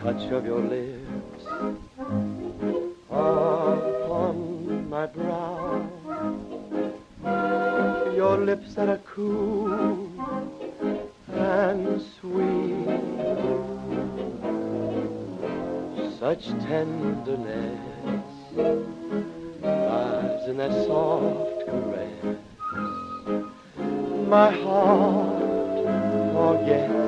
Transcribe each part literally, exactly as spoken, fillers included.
touch of your lips upon my brow, your lips that are cool and sweet, such tenderness lies in that soft caress. My heart forgets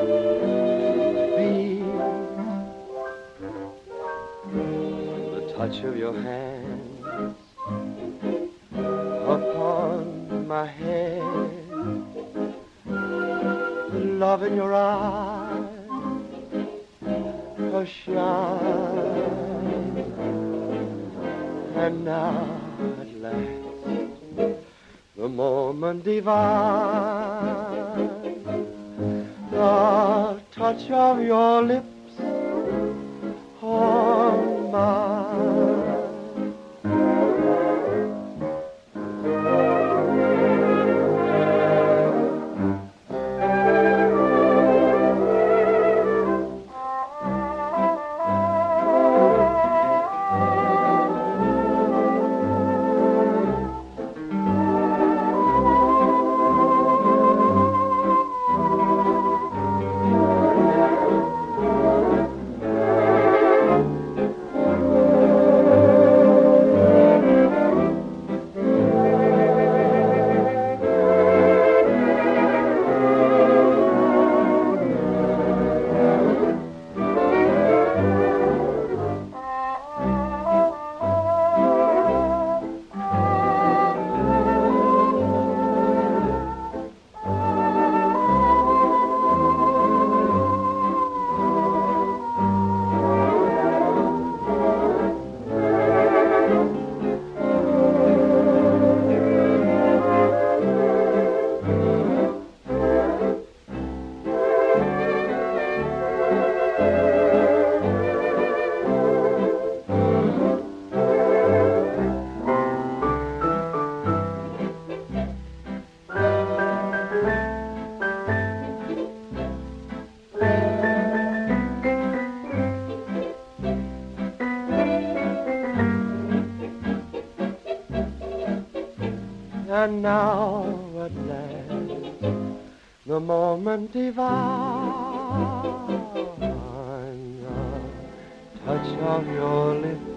the touch of your hands upon my head, the love in your eyes, a shine. And now at last, the moment divine, the touch of your lips on mine. And now at last, the moment divine, the touch of your lips